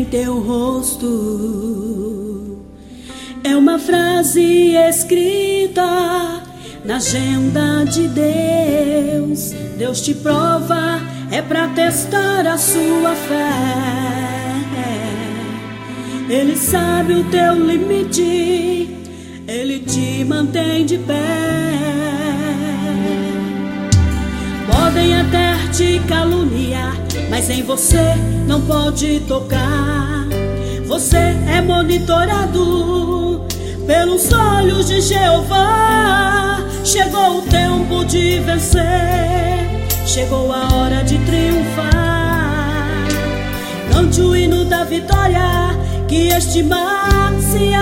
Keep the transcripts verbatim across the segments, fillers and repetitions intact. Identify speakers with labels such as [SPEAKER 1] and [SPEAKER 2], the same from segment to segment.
[SPEAKER 1] teu rosto. É uma frase escrita na agenda de Deus. Deus te prova, é pra testar a sua fé. Ele sabe o teu limite, Ele te mantém de pé. Podem até te caluniar, mas em você não pode tocar. Você é monitorado pelos olhos de Jeová. Chegou o tempo de vencer, chegou a hora de triunfar. Cante o hino da vitória, que este mar se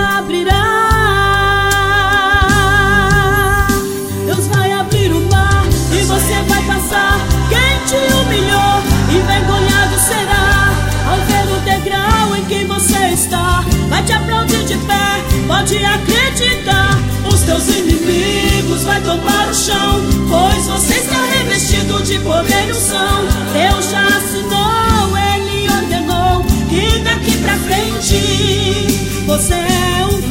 [SPEAKER 1] abrirá. Deus vai abrir o mar e você vai passar. Quem te humilhou, envergonhado será ao ver o degrau em que você está. Vai te aplaudir de pé, pode acreditar. Os teus inimigos vai tomar o chão, pois você está revestido de poder e unção. Deus já assinou, Ele ordenou que daqui pra frente você é um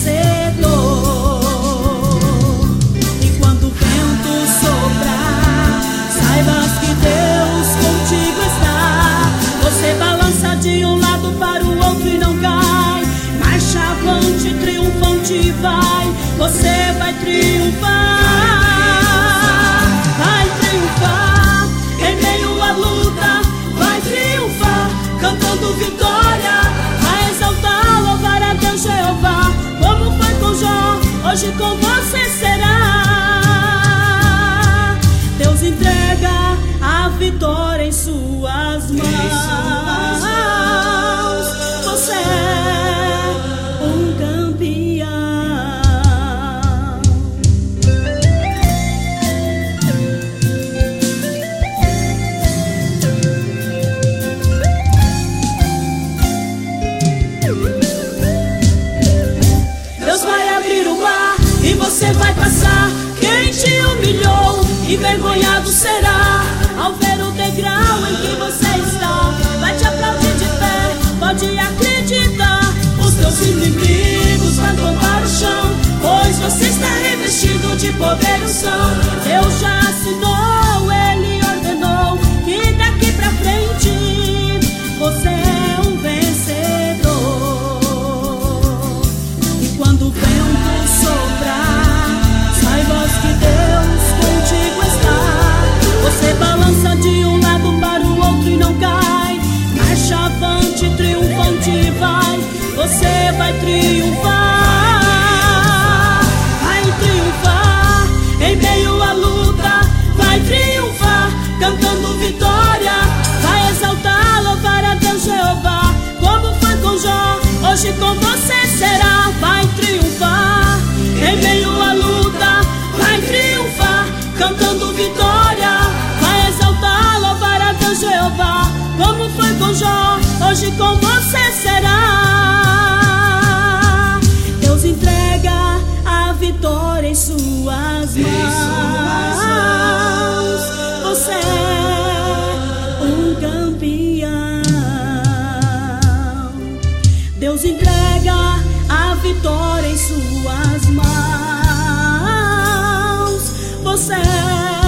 [SPEAKER 1] vencedor. E quando o vento soprar, saibas que Deus contigo está. Você balança de um lado para o outro e não cai. Marcha avante, triunfante vai. Você vai triunfar, vai triunfar. Em meio à luta, vai triunfar. Cantando vitória, vai exaltar, louvar a Deus Jeová. Como foi com Jó, hoje com você será. Deus entrega a vitória em suas mãos. Você é um campeão. Deus vai abrir o mar e você vai passar. Quem te humilhou, envergonhado será ao ver o degrau em que você está. Vai te aplaudir de pé, pode acreditar. Os teus inimigos vão tomar o chão, pois você está revestido de poder e unção. Deus já assinou, Ele ordenou que daqui pra frente você é um vencedor. E quando o vento soprar, saibas que Deus contigo está. Você balança de um lado para o outro e não cai. Marcha avante, triunfante vai. Você vai triunfar, vai triunfar. Em meio à luta, vai triunfar. Cantando vitória, vai exaltar, louvar a Deus Jeová. Como foi com Jó, hoje com você será. Vai triunfar. Em meio à luta, vai triunfar. Cantando vitória, vai exaltar, louvar a Deus Jeová. Como foi com Jó, hoje com você será. Deus entrega a vitória em suas mãos. Você é um campeão. Deus entrega a vitória em suas mãos. Você é